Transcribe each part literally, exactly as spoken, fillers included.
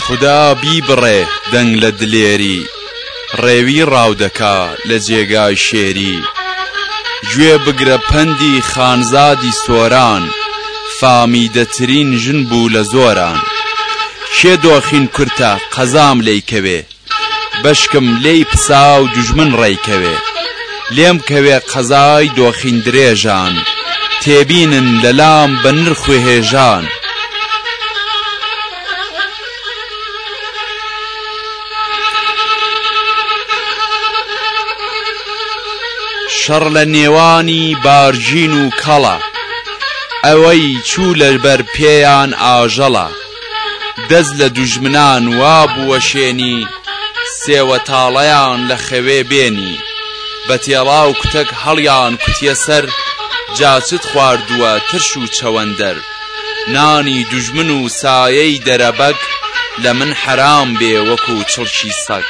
خدا بیبڕێ دەنگ لە دلێری ڕێوی ڕاودەکا لە جێگای شێری گوێ بگرە پەندی خانزادی سۆران فامیدەترین ژن بوو لە زۆران کێ دۆخین کورتە قەزام لێیکەوێ بەشکم لێی پسا و دوژمن ڕێیکەوێ لێم کەوێ قەزای دۆخین درێژان تێبینن لەلام بە نرخ و هێژان شەڕ لە نێوانی بارژین و کەڵە ئەوەی چوو لەبەر پێیان ئاژەڵە دەست لە دوژمنان وابووە شێنی سێوەتاڵەیان لە خەوێ بێنی بە تێڵا و کوتەک هەڵیان کوتیە سەر جاچت خواردووە ترش و چەوەندەر نانی دوژمن و سایەی دەرەبەک لە من حەرام بێ وەکو چڵکی سەگ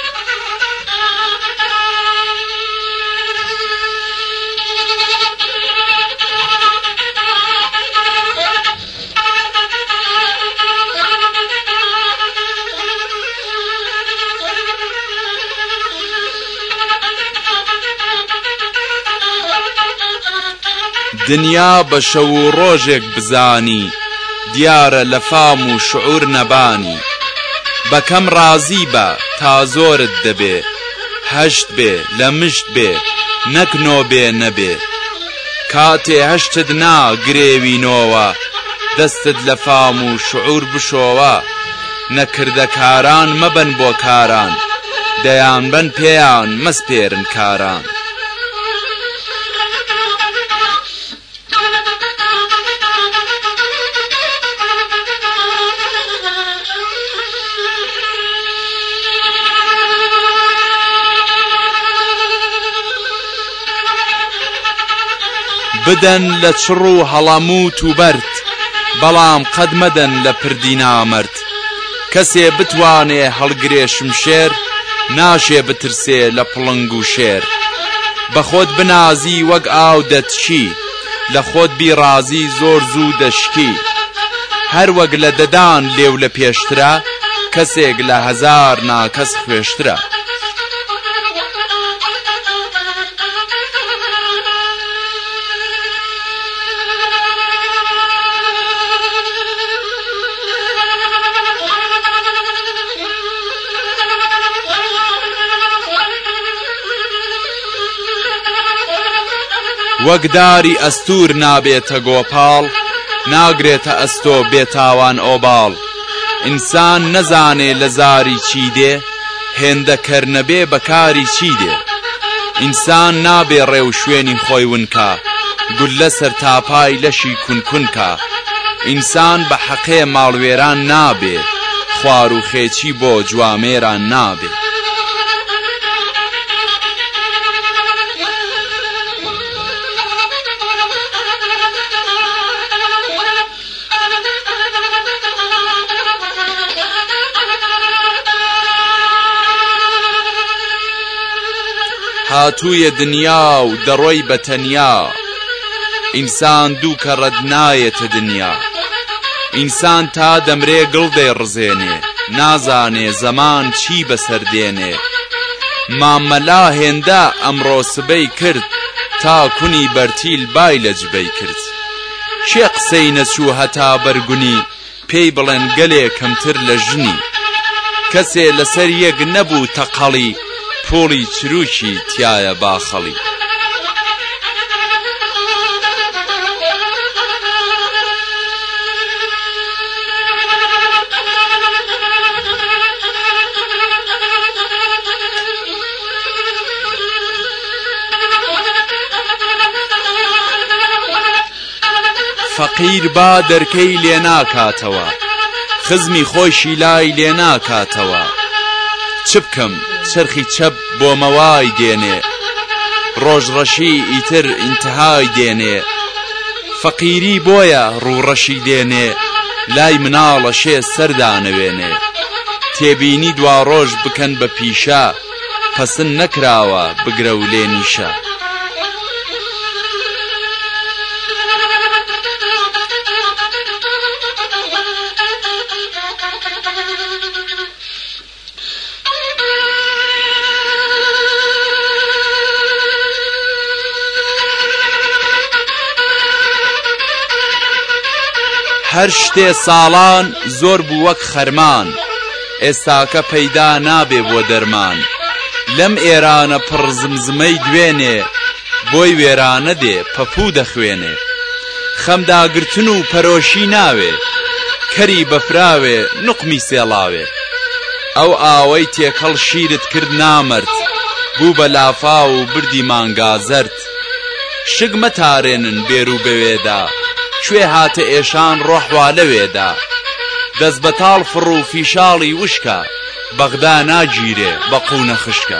دنیا بە شەو و ڕۆژێک بزانی دیارە لە فام و شعور نەبانی بەکەم ڕازی بە تا زۆرت دەبێ هەشت بێ لە مشت بێ نەک نۆ بێ نەبێ کاتێ هەشتت نا گرێوینۆوە دەستت لە فام و شعور بشۆوە نەکردەکاران مەبەن بۆ کاران دەیان بەن پێیان مەسپێرن کاران بدەن لە چڕ و هەڵەموت و بەرد بەڵام قەد مەدەن لە پردی نامەرد کەسێ بتوانێ هەڵگرێ شمشێر ناشێ بترسێ لە پڵنگ و شێر بە خۆت بنازی وەک ئاو دەتشی لە خۆت بیڕازی زۆر زوو دەشکی هەر وەک لە دەدان لێو لە پێشترە کەسێک لە هەزار ناکەس خوێشترە وەک داری ئەستور نابێتە گۆپاڵ ناگرێتە ئەستۆ بێتاوان ئۆباڵ ئینسان نەزانێ لە زاری چی دێ هێندە کەرنەبێ بەکاری چی دێ ئینسان نابێ ڕێو شوێنی خۆی ونکە گول لەسەر تاپای لەشی کونکونکە ئینسان بە حەقێ ماڵوێران نابێ خوار و خێچی بۆ جوامێران نابێ هاتوویە دنیا و دەڕۆی بەتەنیا ئینسان دوو کە ڕەت نایەتە دنیا ئینسان تا دەمرێ گڵ دەیڕزێنێ نازانێ زەمان چی بەسەردێنێ مامەلا هێندە ئەمڕۆ سبەی کرد تا کونی بەرتیل بای لە جبەی کرد کێ قسەی نەچوو هەتا بەرگونی پێی بڵێن گەلێ کەمتر لە ژنی کەسێ لەسەر یەک نەبوو تەقەڵی پۆڵی چروکی تایە باخەڵی فەقیر با دەرکەی لێ ناکاتەوە خزمی خۆشی لای لێ ناکاتەوە چ بکەم چرخی چەپ بۆ مەوای دێنێ ڕۆژڕەشی ئیتر ئینتهای دێنێ فەقیری بۆیە ڕووڕەشی دێنێ لای مناڵە شێ سەردانەوێنێ تێبینی دوا ڕۆژ بکەن بە پیشە پەسن نەکراوە بگرە و لێ نیشە Thank you. هەر شتێ ساڵان زۆر بوو وەک خەرمان ئێستاکە پەیدا نابێ بۆ دەرمان لەم ئێرانە پڕ زمزمەی دوێنێ بۆی وێرانە دێ پەپوو دەخوێنێ خەمداگرتن و پەرۆشی ناوێ کەری بەفراوێ نوقمی سێڵاوێ ئەو ئاوەی تێکەڵ شیرت کرد نامرد بوو بە لافا و بردی مانگازەرد شگ مەتارێنن بێرو بەوێدا کوێ هاتە ئێشان ڕۆحوا لەوێدا دەست بەتاڵ فڕ و فیشاڵی وشکە بەغدا ناگیرێ بە قوونە خشکە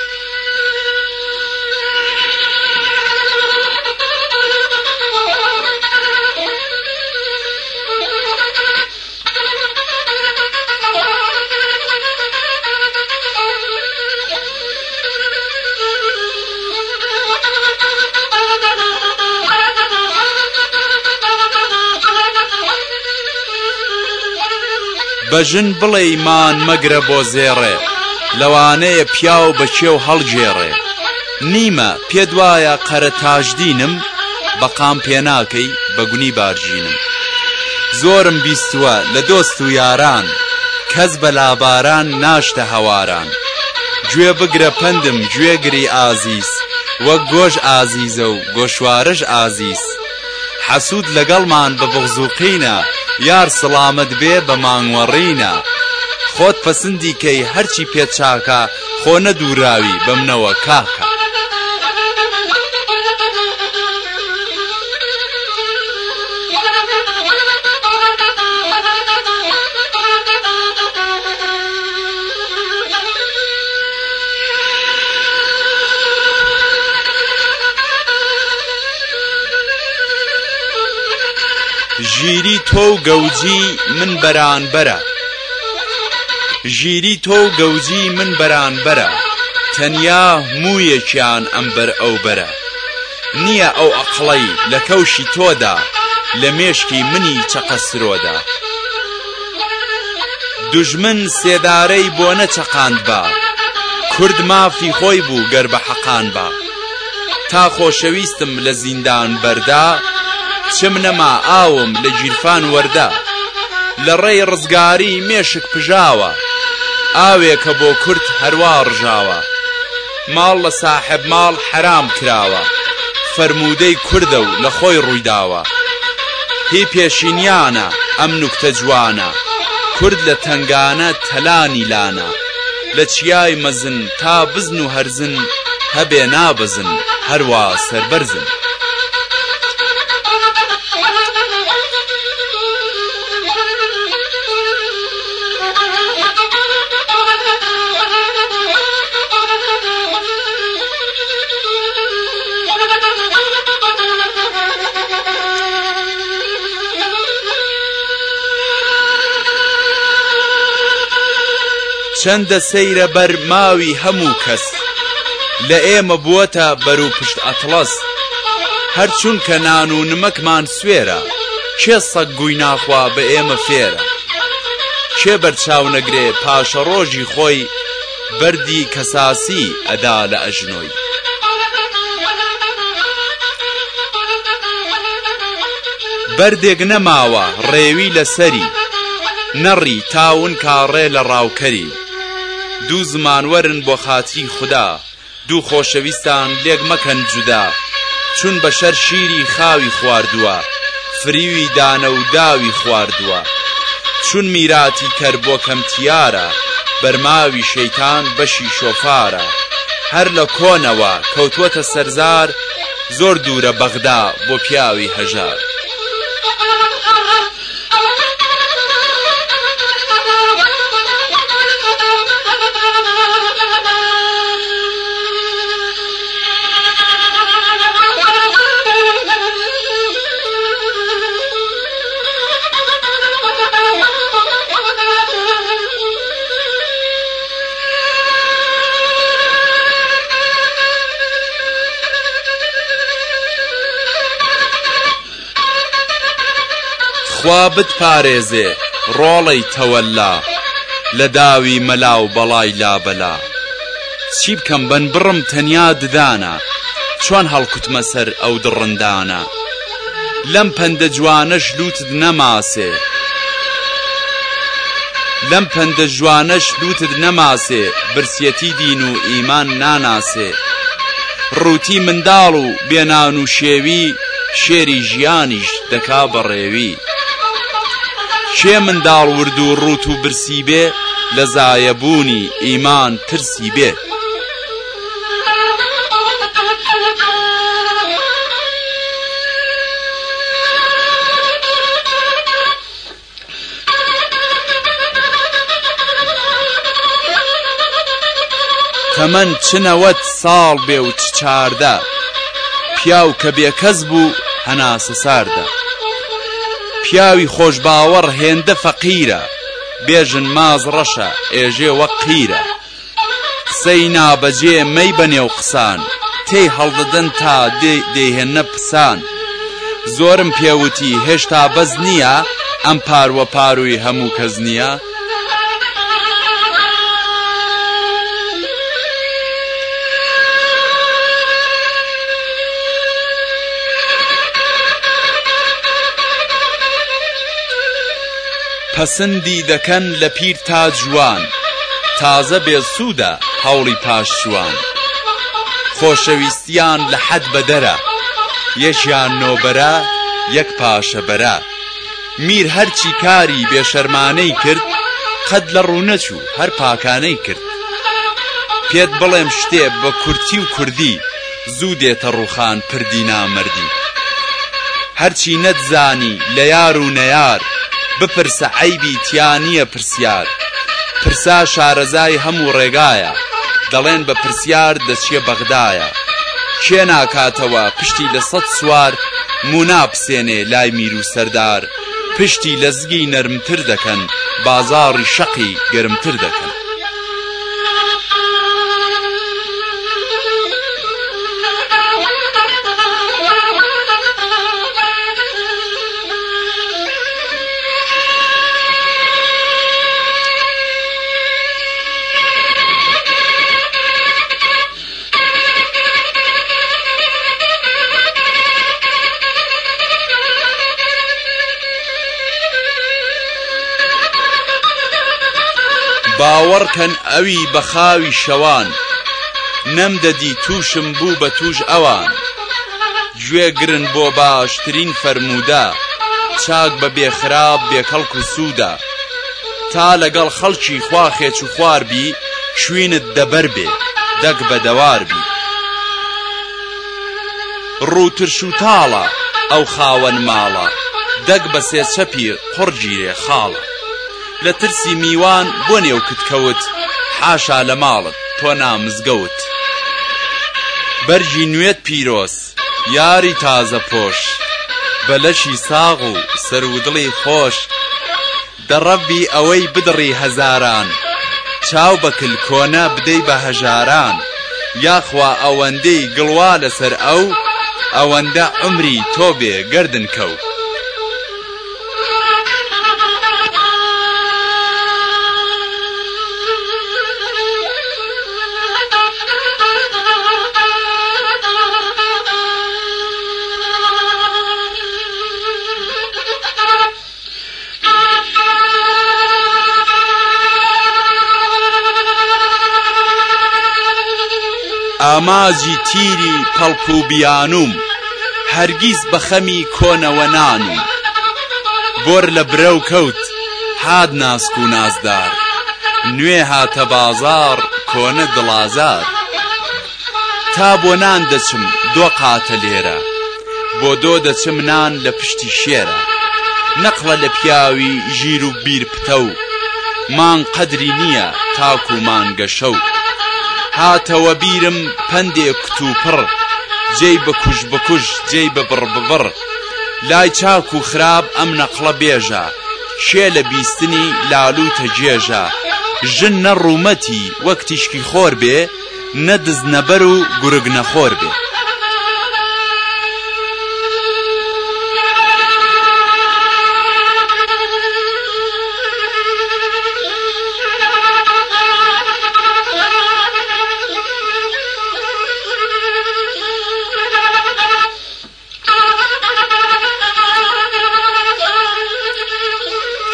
بەژن بڵێیمان مەگرە بۆ زێڕێ لەوانەیە پیاو بەچێو هەڵگێڕێ نیمە پێت وایە قەرە تاژدینم بەقام پێناکەی بەگونی بارژینم زۆرم بیستووە لە دۆست و یاران کەس بە لاباران ناشتە هەواران گوێ بگرە پندم گوێگری ئازیز وەک گۆژ ئازیزە و گۆشوارەش ئازیز حەسوود لەگەڵمان بە بغزوقینە یار سڵامت بێ بە مانگوەڕینە خۆت پەسندی کەی هەرچی پێت چاکە خۆ نەدووراوی بەمنەوە کاکە ژیری تۆ و گەوجی من بەرانبەرە ژیری تۆ و گەوجی من بەرانبەرە تەنیا موویەکیان ئەمبەر ئەو بەرە نییە ئەو ئەقڵەی لە کەوشی تۆدا لە مێشکی منی چەقەسرۆدا دوژمن سێدارەی بۆ نەچەقاند بە کورد مافی خۆی بوو گەر بە حەقان بە تا خۆشەویستم لە زیندان بەردا چم نەما ئاوم لە گیرفان وەردا لە ڕێی ڕزگاری مێشک پژاوە ئاوێکە بۆ کورد هەروا ڕژاوە ماڵ لە ساحب ماڵ حرام کراوە فەرموودەی کوردە و لە خۆی ڕوویداوە هی پێشینیانە ئەم نوکتە جوانە کورد لە تنگانە تەلانی لانە لە چیای مەزن تا بزن و هەرزن هەبێ نابزن هەروە سەربەرزن چەندە سەیرە بەر ماوی هەموو کەس لە ئێمە بووەتە بەرو پشت ئەتڵەس هەر چونکە نان و نمەکمان سوێرە کێ سەگ گووی ناخوا بە ئێمە فێرە کێ بەرچاو نەگرێ پاشە ڕۆژی خۆی بەردی کەساسی ئەدا لە ئەژنۆی بەردێک نەماوە ڕێوی لەسەری نەڕی تاون کاڕێ لە ڕاوکەری دوو زمانوەرن بۆ خاتری خوددا دوو خۆشەویستان لێک مەکەن جودا چون بەشەر شیری خاوی خواردووە فریوی دانە و داوی خواردووە چون میراتی کەر بۆ کەمتیارە بەرماوی شەیتان بەشی شۆفارە هەر لە کۆنەوە کەوتووەتە سەرزار زۆر دوورە بەغدا بۆ پیاوی هەژار خوا بتپارێزێ ڕۆڵەی تەوەلا لە داوی مەلا و بەڵای لابەلا چی بکەم بەن بڕم تەنیا ددانە چۆن هەڵکوتمە سەر ئەو دڕندانە لەم پەندە جوانەش لوتت نەماسێ لەم پەندە جوانەش لوتت نەماسێ برسیەتی دین و ئیمان ناناسێ ڕووتی منداڵ و بێنان و شێوی شێری ژیانیش دەکا بەڕێوی شێ منداڵ ورد و ڕوت و برسی بێ لە زایەبوونی ئیمان ترسی بێ تەمەن چ نەوەت ساڵ بێ و چ چاردە پیاو کە بێکەس بوو هەناسە ساردە پیاوی خۆشباوەڕ هێندە فەقیرە بێژن ماز ڕەشە ئێژێ وەک قیرە قسەی نابەجێ مەی بەنێو قسان تێی هەڵدەدەن تا دەیهێنە پسان زۆرم پێوتی هێشتا بەز نییە ئەم پاروە پاروی هەموو کەس نییە پەسەندی دەکەن لە پیر تا جوان تازە بێسوودە هەوڵی پاشچوان خۆشەویستیان لە حەد بەدەرە یەکیان نۆبەرە یەک پاشەبەرە میر هەرچی کاری بێشەرمانەی کرد قەد لە ڕوونەچوو هەر پاکانەی کرد پێت بڵێم شتێ بە کورتی و کوردی زوو دێتە ڕووخان پردی نامەردی هەرچی نەتزانی لە یار و نەیار بپرسە عەیبی تیانیە پرسیار پرسا شارەزای هەموو ڕێگایە دەڵێن بە پرسیار دەچیە بەغدایە کێ ناکاتەوە پشتی لە سەد سوار مونا پسێنێ لای میر و سەردار پشتی لە زگی نەرمتر دەکەن بازاڕی شەقی گەرمتر دەکەن باوەڕکەن ئەوی بەخاوی شەوان نەمدەدی تووشم بوو بە توش ئەوان گوێگرن بۆ باشترین فەرموودە چاک بە بێخراب بێکەڵک و سوودە تا لەگەڵ خەڵکی خوا خێچ و خوار بی شوێنت دەبەر بێ دەک بە دەوار بی ڕووترش و تاڵە ئەو خاوەن ماڵە دەک بە سێچەپی قوڕگیرێ خاڵە لە ترسی میوان بۆ نێو کتکەوت حاشا لە ماڵت تۆ نامزگەوت بەرگی نوێت پیرۆز یاری تازە پۆش بەلەشی ساغ و سەرودڵی خۆش دەڕەبی ئەوەی بدڕی هەزاران چاو بەکل کۆنە بدەی بە هەژاران یاخوا ئەوەندەی گڵوا لەسەر ئەو ئەوەندە عمری تۆ بێ گەردن کەو ئاماجی تیری پەڵک و بیانوم هەرگیز بە خەمی کۆنەوە نانوم بۆر لە برە و کەوت هات ناسک و نازدار نوێ هاتە بازار کۆنە دڵازار تا بۆ نان دەچم دۆ قاتە لێرە بۆ دۆ دەچم نان لە پشتی شێرە نەقڵە لە پیاوی ژیر و بیر پتە و مان قەدری نییە تاک و مانگە شەو هاتەوە بیرم پەندێ کتوپڕ جێی بە کوژ بکوژ جێی بە بڕ ببڕ لای چاک و خراب ئەم نەقڵە بێژە شێ لە بیستنی لالوتە جێژە ژن نەڕوومەتی وەک تیشکی خۆر بێ نەدز نەبەر و گورگ نەخۆر بێ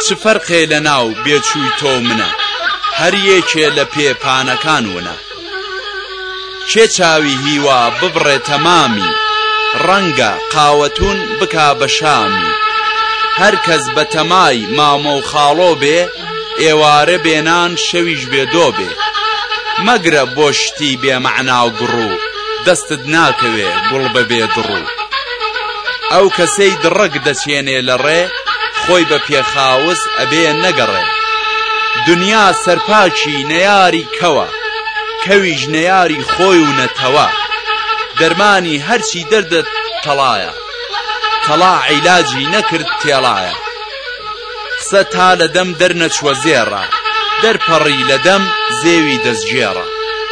چ فەرقێ لەناو بێچووی تۆ منە هەر یەکێ لە پێپانەکان ونە کێ چاوی هیوا ببڕێ تەمامی ڕەنگە قاوەتون بکا بە شامی هەر کەس بە تەمای مامە و خاڵۆ بێ ئێوارە بێنان شەویش بێدۆ بێ مەگرە بۆ شتی بێمەعنا و گڕوو دەستت ناکەوێ گوڵ بەبێ دڕوو ئەو کەسەی دڕەک دەچێنێ لە ڕێ خۆی بە پێخاوس ئەبێ نەگەڕێ دنیا سەرپاچی نەیاری کەوە کەویش نەیاری خۆی و نەتەوە دەرمانی هەرچی دەردت تەڵایە تەڵا عیلاجی نەکرد تێڵایە قسە تا لە دەم دەرنەچوە زێڕە دەرپەڕی لە دەم زێوی دەستگێڕە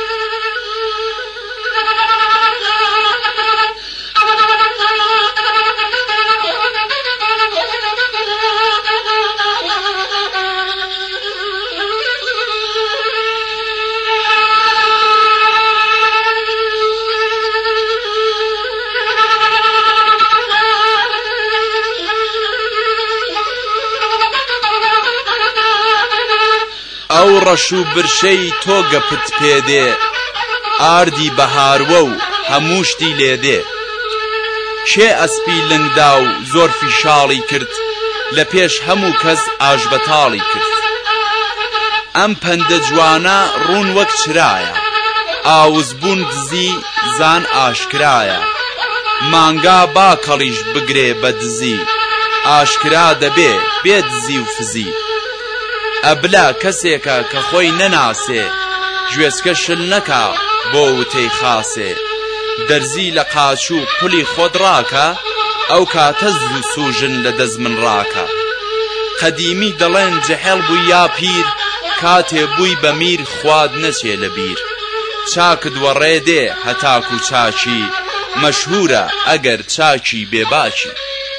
ئەو ڕەش و برشەی تۆ گەپت پێدێ ئاردی بەهاروە و هەموو شتی لێدێ کێ ئەسپی لنگدا و زۆر فیشاڵی کرد لە پێش هەموو کەس ئاژبەتاڵی کرد ئەم پەندە جوانە ڕوون وەک چرایە ئاوزبوون دزی زان ئاشکرایە مانگا باکەڵیش بگرێ بە دزی ئاشکرا دەبێ بێ دزی و فزی ئەبلا کەسێکە کە خۆی نەناسێ گوێسکە شل نەکا بۆ وتەی خاسێ دەرزی لە قاچوو قولی خۆت ڕاکە ئەو کاتە زوو سوژن لە دەست من ڕاکە قەدیمی دەڵێن جەهێڵ بووی یا پیر کاتێ بووی بە میر خواد نەچێ لە بیر چاکت وەڕێ دێ هەتاک و چاچی مەشهورە ئەگەر چاکی بێباچی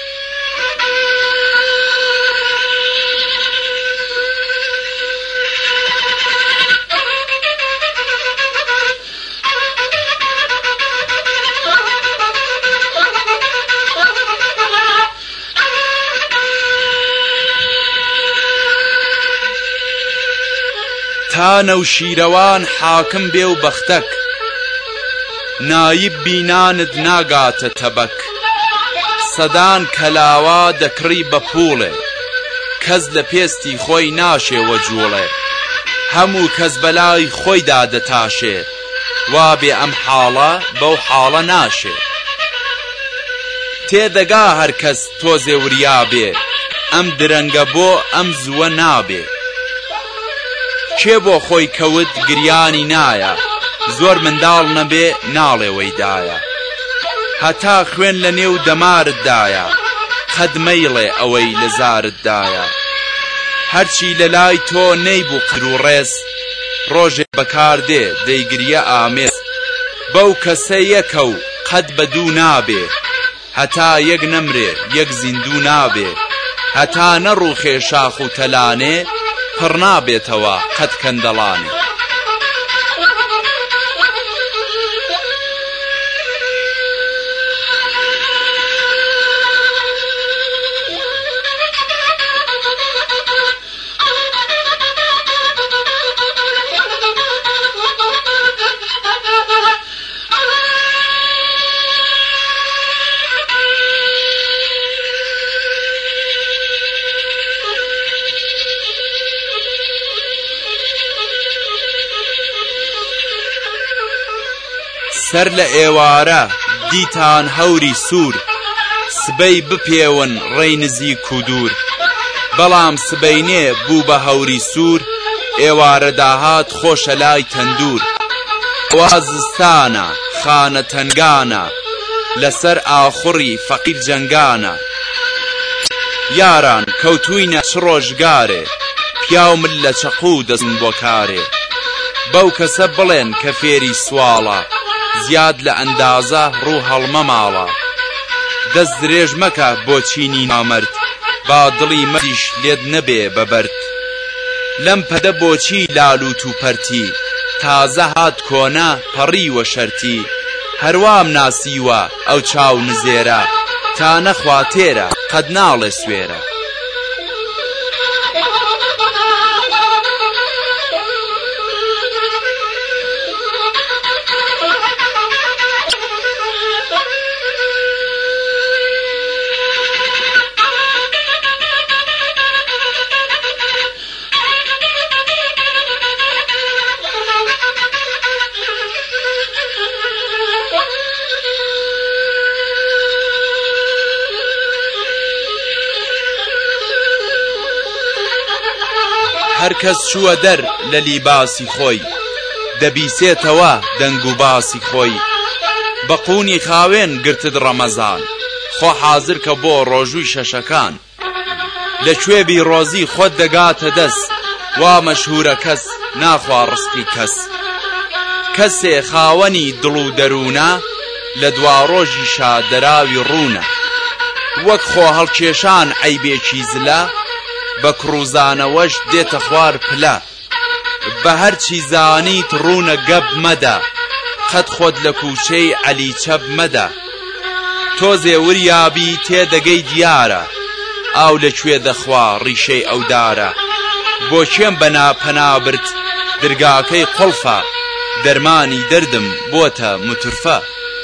تا نەوشیرەوان حاکم بێ و بەختەک نایب بینانت ناگاتە تەبەک سەدان کەلاوە دەکڕی بە پووڵێ کەس لە پێستی خۆی ناشێوە جوڵێ هەموو کەس بەلای خۆیدا دەتاشێ وابێ ئەم حاڵە بەو حاڵە ناشێ تێدەگا هەر کەس تۆزێ وریابێ ئەم درەنگە بۆ ئەم زووە نابێ کێ بۆ خۆی کەوت گریانی نایە زۆر منداڵ نەبێ ناڵێوەی دایە هەتا خوێن لە نێو دەمارتدایە قەد مەیڵێ ئەوەی لە زارتدایە هەرچی لە لای تۆ نەیبوو قر و ڕێز ڕۆژێ بەکاردێ دەیگریە ئامێز بەو کەسە یەکە و قەد بەدوو نابێ هەتا یەک نەمرێ یەک زیندوو نابێ هەتا نەڕووخێ شاخ و تەلانێ پڕ نابێتەوە قەت کەندەڵانێ سەر لە ئێوارە دیتان هەوری سوور سبەی بپێون ڕێی نزیک و دوور بەڵام سبەینێ بوو بە هەوری سوور ئێوارە داهات خۆشە لای تەندور وازستانە خانە تەنگانە لەسەر ئاخوڕی فەقیر جەنگانە یاران کەوتوینە چ ڕۆژگارێ پیاو من لە چەقوو دەستم بۆ کارێ بەو کەسە بڵێن کە فێری سواڵە زیاد لە ئەندازە ڕوو هەڵمە ماڵە دەست درێژ مەکە بۆ چینی نامەرد با دڵی مەریش لێت نەبێ بەبەرد لەم پەدە بۆچی لالوت و پەرتی تازە هات کۆنە پەڕی وە شەرتی هەروام ناسیوە ئەو چاو نزێرە تا نەخوا تێرە قەد ناڵێ سوێرە هەر کەس چووە دەر لە لیباسی خۆی دەبیسێتەوە دەنگ و باسی خۆی بە قوونی خاوێن گرتت ڕەمەزان خۆ حازر کە بۆ ڕۆژووی شەشەکان لە کوێبی ڕۆزی خۆت دەگاتە دەست وا مەشهورە کەس ناخوا ڕزقی کەس کەسێ خاوەنی دڵ و دەروونە لە دوا ڕۆژی شادەراوی ڕوونە وەک خۆ هەڵکێشان عەیبێکی زلە بە کڕوزانەوەش دێتە خوار پلە بە هەرچی زانیت ڕوونە گەب مەدە قەت خۆت لە کووچەی عەلی چەب مەدە تۆزێ وریابی تێدەگەی دیارە ئاو لەکوێ دەخوا ڕیشەی ئەودارە بۆ کێم بەناپەنابرد درگاکەی قوڵفە دەرمانی دەردم بۆتە مترفە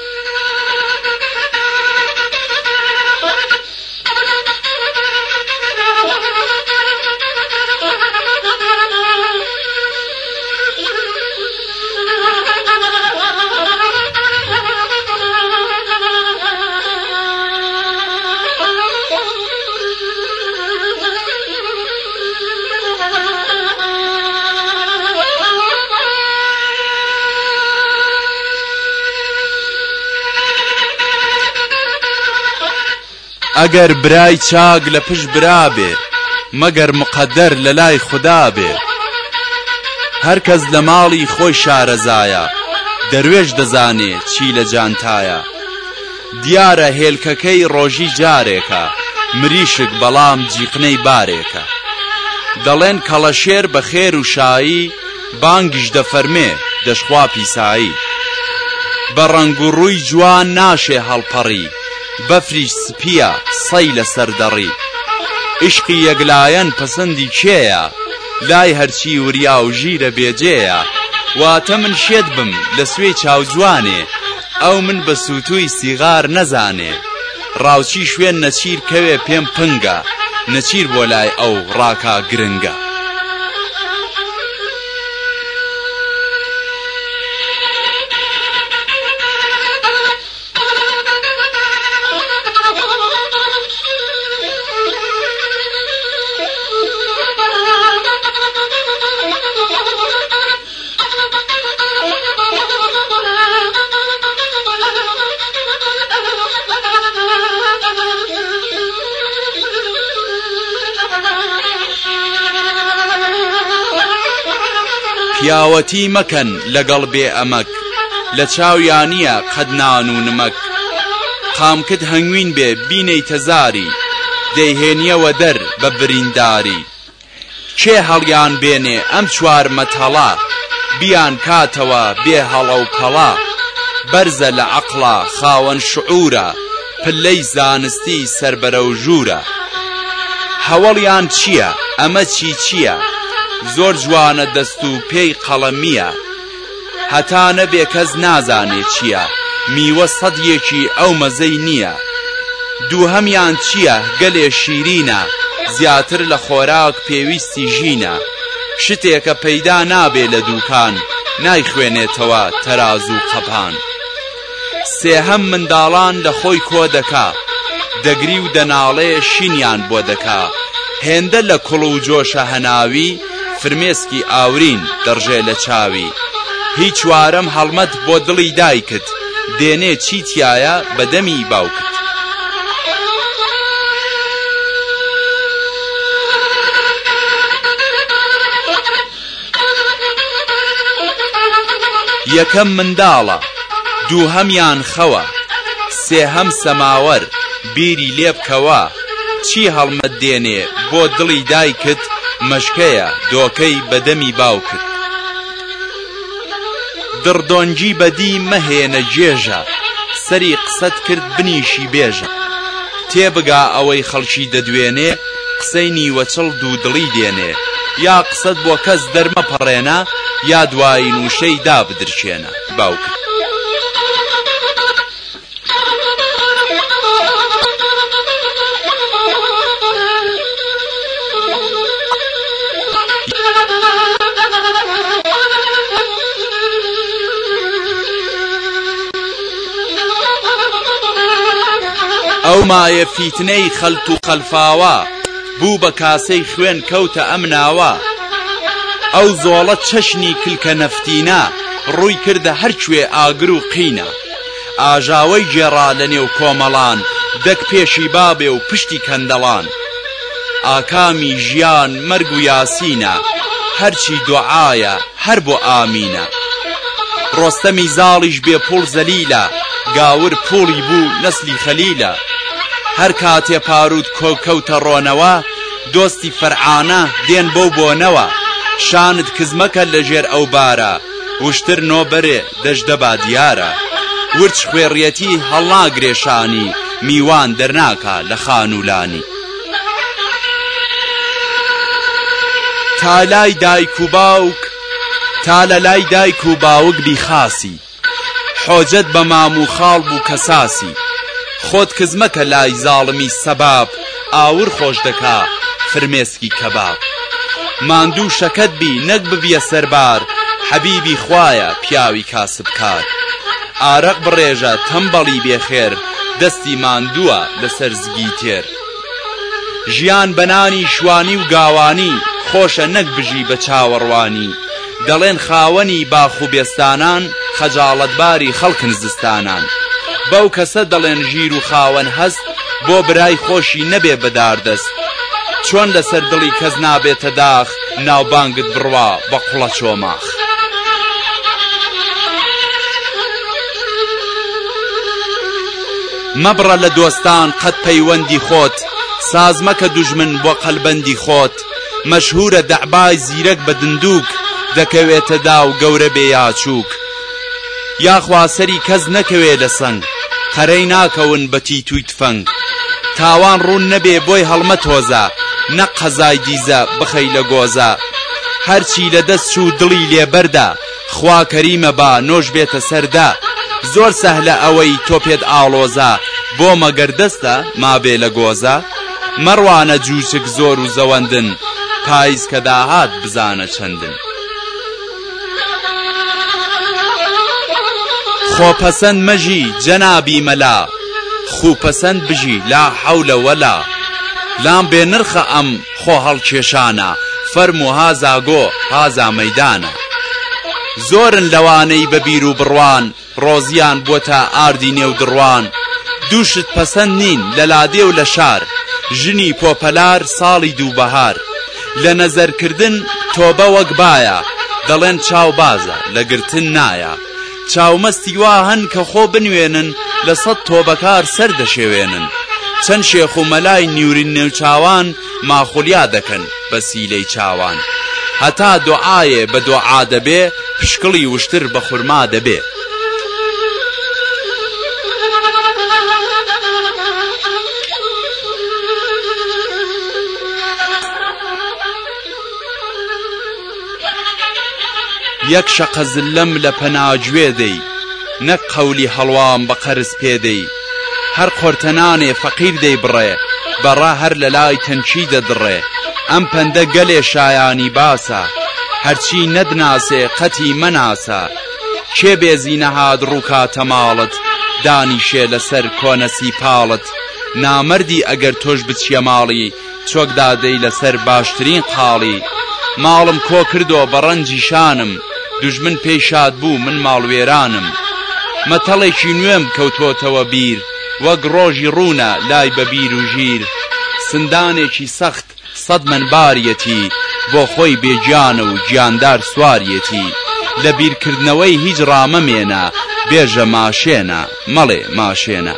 ئەگەر برای چاک لە پشت برابێ مەگەر مقەدەر لە لای خوددا بێ هەر کەس لە ماڵی خۆی شارەزایە دەروێش دەزانێ چی لە جانتایە دیارە هێلکەکەی ڕۆژی جارێکە مریشک بەڵام جیقنەی بارێکە دەڵێن کەڵەشێر بە خێر و شایی بانگیش دەفەرمێ دەشخوا پیسایی بە ڕەنگ و ڕووی جوان ناشێ هەڵپەڕی بەفریش سپیە سەی لەسەر دەڕی عشقی یەکلایەن پەسەندی کێیە لای هەرچی وریا و ژیرە بێجێیە واتە من شێت بم لە سوێی چاو جوانێ ئەو من بە سووتووی سیغار نەزانێ ڕاوچی شوێن نەچیر کەوێ پێم پنگە نەچیر بۆ لای ئەو ڕاکا گرنگە پیاوەتی مەکەن لەگەڵ بێ ئەمەک لە چاویانیە قەد نان و نمەک قامکت هەنگوین بێ بینەی تەزاری دەیهێنیەوە دەر بە برینداری کێ هەڵیان بێنێ ئەم چوار مەتەڵا بیان کاتەوە بێ هەڵە و پەڵا بەرزە لە عەقڵا خاوەن شعورە پلەی زانستی سەربەرە و ژوورە هەوڵیان چییە ئەمە چی چییە زۆر جوانە دەست و پێی قەڵەمیە هەتا نەبێ کەس نازانێ چییە میوە سەدیەکی ئەو مەزەی نییە دووهەمیان چییە گەلێ شیرینە زیاتر لە خۆراک پێویستی ژینە شتێکە پەیدا نابێ لە دووکان نایخوێنێتەوە تەراز و قەپان سێهەم منداڵان لە خۆی کۆ دەکا دەگری و دەناڵێ شینیان بۆ دەکا هێندە لە کوڵ و جۆشە هەناوی فرمێسکی ئاورین دەڕژێ لە چاوی هیچ وارەم هەڵمەت بۆ دڵی دایکت دێنێ چیتیایە بەدەمی باوکت یەکەم منداڵە دووهەمیان خەوە سێهەم سەماوەر بیری لێ بکەوە چی هەڵمەت دێنێ بۆ دڵی دایکت مەشکەیە دۆکەی بەدەمی باوکت دڕدۆنگی بەدی مەهێنە جێژە سەری قسەت کرد بنیشی بێژە تێبگا ئەوەی خەڵکی دەدوێنێ قسەی نیوەچڵ دوو دڵی دێنێ یا قسەت بۆ کەس دەرمەپەڕێنە یا دوایی نوشەی دابدرچێنە باوکت ئەو مایە فیتنەی خەلت و خەلفاوە بوو بە کاسەی خوێن کەوتە ئەم ناوە ئەو زۆڵە چەشنی کلکە نەفتینە ڕووی کردە هەرکوێ ئاگر و قینە ئاژاوەی جێڕا لە نێو کۆمەڵان دەک پێشی بابێ و پشتی کەندەڵان ئاکامی ژیان مەرگ و یاسینە هەرچی دوعایە هەر بۆ ئامینە ڕۆستەمی زاڵیش بێ پوڵ زەلیلە گاور پوڵی بوو نەسلی خەلیلە هەر کاتێ پارود کۆکەوتە ڕۆنەوە دۆستی فەرعانە دێن بەو بۆنەوە شانت کزمەکە لە ژێر ئەو بارە وشتر نۆبەرێ دەژدە با دیارە ورچ خوێڕیەتی هەڵناگرێشانی میوان دەرناکە لە خانوولانی تا لای دایک و باوک تا لە لای دایک و باوک بیخاسی حۆجەت بە مام و خاڵ بوو کەساسی خۆت کزمەکە لای زاڵمی سەباب ئاور خۆش دەکا فرمێسکی کەباب ماندوو شەکەت بی نەک ببیە سەربار حەبیبی خوایە پیاوی کاسبکار ئارەق بڕێژە تەمبەڵی بێخێر دەستی ماندووە لەسەر زگی تێر ژیان بەنانی شوانی و گاوانی خۆشە نەک بژی بە چاوەڕوانی دەڵێن خاوەنی باخ و بێستانان خەجاڵەتباری خەڵکن زستانان بەو کەسە دەڵێن ژیر و خاوەن هەست بۆ برای خۆشی نەبێ بەداردەست چۆن لەسەر دڵی کەس نابێتە داخ ناوبانگت بڕوا بە قوڵە چۆماخ مەبڕە لە دۆستان قەت پەیوەندی خۆت ساز مەکە دوژمن بۆ قەلبەندی خۆت مەشهورە دەعبای زیرەک بە دندووک دەکەوێتە دا و گەورە بێ یاچووک یاخوا سەری کەس نەکەوێ لە سەنگ قەرەی ناکەون بە تیتووی تفەنگ تاوان ڕوون نەبێ بۆی هەڵمە تۆزە نەق قەزای دیزە بخەی لە گۆزە هەرچی لە دەست چوو دڵی لێبەردە خوا کەریمە با نۆش بێتە سەردا زۆر سەهلە ئەوەی تۆ پێت ئاڵۆزە بۆ مەگەر دەستە مابێ لە گۆزە مەڕوانە جووچک زۆر و زەوەندن پاییز کە داهات بزانە چەندن خۆپەسەند مەژی جەنابی مەلا خوپەسەند بژی لا حەولە وەلا لام بێ نرخە ئەم خۆ هەڵکێشانە فەرموو هازا گۆ هازا مەیدانە زۆرن لەوانەی بەبیر و بڕوان ڕۆزیان بۆتە ئاردی نێو دڕوان دووشت پەسەند نین لە لادێ و لە شار ژنی پۆپەلار ساڵی دووبەهار لە نەزەرکردن تۆبە وەک بایە دەڵێن چاوبازە لە گرتن نایە چاومەستی وا هەن کە خۆ بنوێنن لە سەد تۆبەکار سەر دەشێوێنن چەند شێخ و مەلای نیورین نێوچاوان ماخولیا دەکەن بە سیلەی چاوان هەتا دوعایێ بە دوعا دەبێ پشکڵی وشتر بە خورما دەبێ یەک شەقە زلەم لە پەناگوێ دەی نەک قەولی هەڵوام بە قەرز پێدەی هەر قۆرتەنانێ فەقیر دەی بڕێ بەڕا هەر لە لای تەنکی دەدڕێ ئەم پەندە گەلێ شایانی باسە هەرچی نەدناسێ قەتی مەناسە کێ بێزی نەهاد ڕووکاتە ماڵت دانیشێ لەسەر کۆنەسی پاڵت نامەردی ئەگەر تۆش بچیە ماڵی چۆک دادەی لەسەر باشترین قاڵی ماڵم کۆ کردۆ بە ڕەنجی شانم دوژمن پێی شاد بوو من ماڵوێرانم مەتەڵێکی نوێم کەوتۆتەوە بیر وەک ڕۆژی ڕوونە لای بەبیر و ژیر سندانێکی سەخت سەد منبارەتی بۆ خۆی بێگیانە و گیاندار سواریەتی لە بیرکردنەوەی هیچ ڕامەمێنە بێژە ماشێنە مەڵێ ماشێنە